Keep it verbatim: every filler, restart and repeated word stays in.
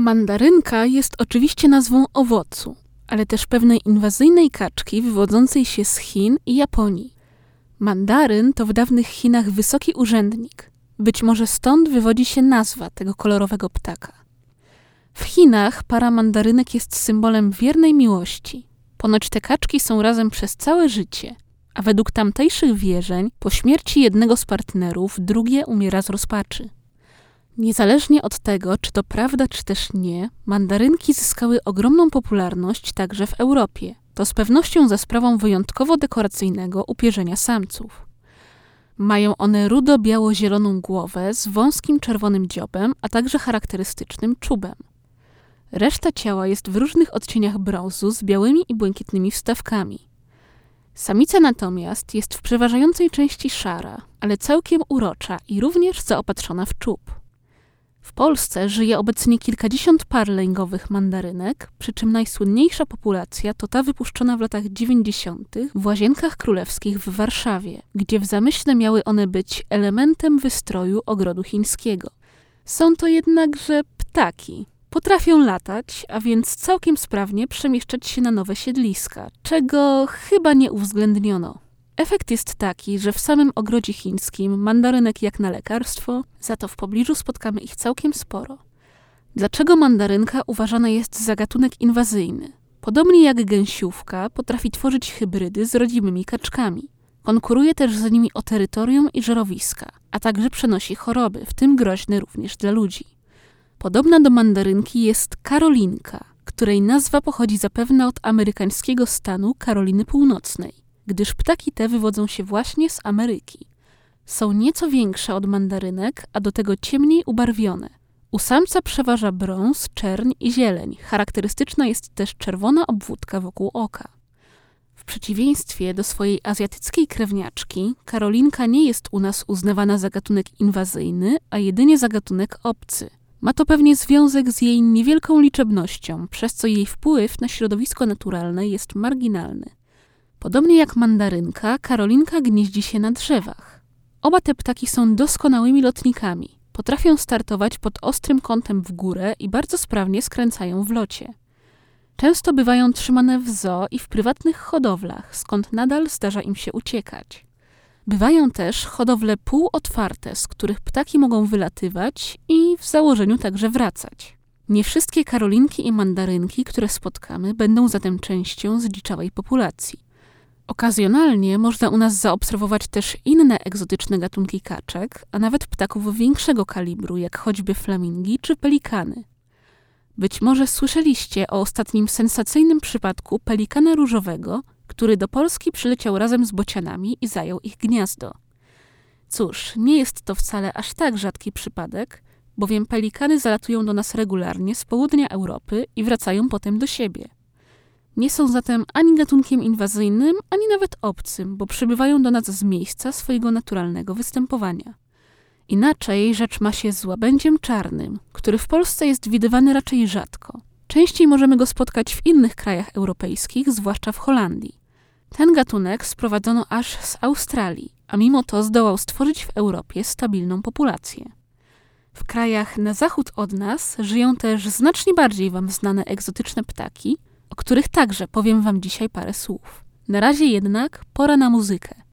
Mandarynka jest oczywiście nazwą owocu, ale też pewnej inwazyjnej kaczki wywodzącej się z Chin i Japonii. Mandaryn to w dawnych Chinach wysoki urzędnik. Być może stąd wywodzi się nazwa tego kolorowego ptaka. W Chinach para mandarynek jest symbolem wiernej miłości. Ponoć te kaczki są razem przez całe życie, a według tamtejszych wierzeń po śmierci jednego z partnerów drugie umiera z rozpaczy. Niezależnie od tego, czy to prawda, czy też nie, mandarynki zyskały ogromną popularność także w Europie. To z pewnością za sprawą wyjątkowo dekoracyjnego upierzenia samców. Mają one rudo-biało-zieloną głowę z wąskim czerwonym dziobem, a także charakterystycznym czubem. Reszta ciała jest w różnych odcieniach brązu z białymi i błękitnymi wstawkami. Samica natomiast jest w przeważającej części szara, ale całkiem urocza i również zaopatrzona w czub. W Polsce żyje obecnie kilkadziesiąt par lęgowych mandarynek, przy czym najsłynniejsza populacja to ta wypuszczona w latach dziewięćdziesiątych w Łazienkach Królewskich w Warszawie, gdzie w zamyśle miały one być elementem wystroju ogrodu chińskiego. Są to jednakże ptaki. Potrafią latać, a więc całkiem sprawnie przemieszczać się na nowe siedliska, czego chyba nie uwzględniono. Efekt jest taki, że w samym ogrodzie chińskim mandarynek jak na lekarstwo, za to w pobliżu spotkamy ich całkiem sporo. Dlaczego mandarynka uważana jest za gatunek inwazyjny? Podobnie jak gęsiówka potrafi tworzyć hybrydy z rodzimymi kaczkami. Konkuruje też z nimi o terytorium i żerowiska, a także przenosi choroby, w tym groźne również dla ludzi. Podobna do mandarynki jest karolinka, której nazwa pochodzi zapewne od amerykańskiego stanu Karoliny Północnej, gdyż ptaki te wywodzą się właśnie z Ameryki. Są nieco większe od mandarynek, a do tego ciemniej ubarwione. U samca przeważa brąz, czerń i zieleń. Charakterystyczna jest też czerwona obwódka wokół oka. W przeciwieństwie do swojej azjatyckiej krewniaczki, karolinka nie jest u nas uznawana za gatunek inwazyjny, a jedynie za gatunek obcy. Ma to pewnie związek z jej niewielką liczebnością, przez co jej wpływ na środowisko naturalne jest marginalny. Podobnie jak mandarynka, karolinka gnieździ się na drzewach. Oba te ptaki są doskonałymi lotnikami. Potrafią startować pod ostrym kątem w górę i bardzo sprawnie skręcają w locie. Często bywają trzymane w zoo i w prywatnych hodowlach, skąd nadal zdarza im się uciekać. Bywają też hodowle półotwarte, z których ptaki mogą wylatywać i w założeniu także wracać. Nie wszystkie karolinki i mandarynki, które spotkamy, będą zatem częścią zdziczałej populacji. Okazjonalnie można u nas zaobserwować też inne egzotyczne gatunki kaczek, a nawet ptaków większego kalibru, jak choćby flamingi czy pelikany. Być może słyszeliście o ostatnim sensacyjnym przypadku pelikana różowego, który do Polski przyleciał razem z bocianami i zajął ich gniazdo. Cóż, nie jest to wcale aż tak rzadki przypadek, bowiem pelikany zalatują do nas regularnie z południa Europy i wracają potem do siebie. Nie są zatem ani gatunkiem inwazyjnym, ani nawet obcym, bo przybywają do nas z miejsca swojego naturalnego występowania. Inaczej rzecz ma się z łabędziem czarnym, który w Polsce jest widywany raczej rzadko. Częściej możemy go spotkać w innych krajach europejskich, zwłaszcza w Holandii. Ten gatunek sprowadzono aż z Australii, a mimo to zdołał stworzyć w Europie stabilną populację. W krajach na zachód od nas żyją też znacznie bardziej wam znane egzotyczne ptaki, o których także powiem wam dzisiaj parę słów. Na razie jednak pora na muzykę.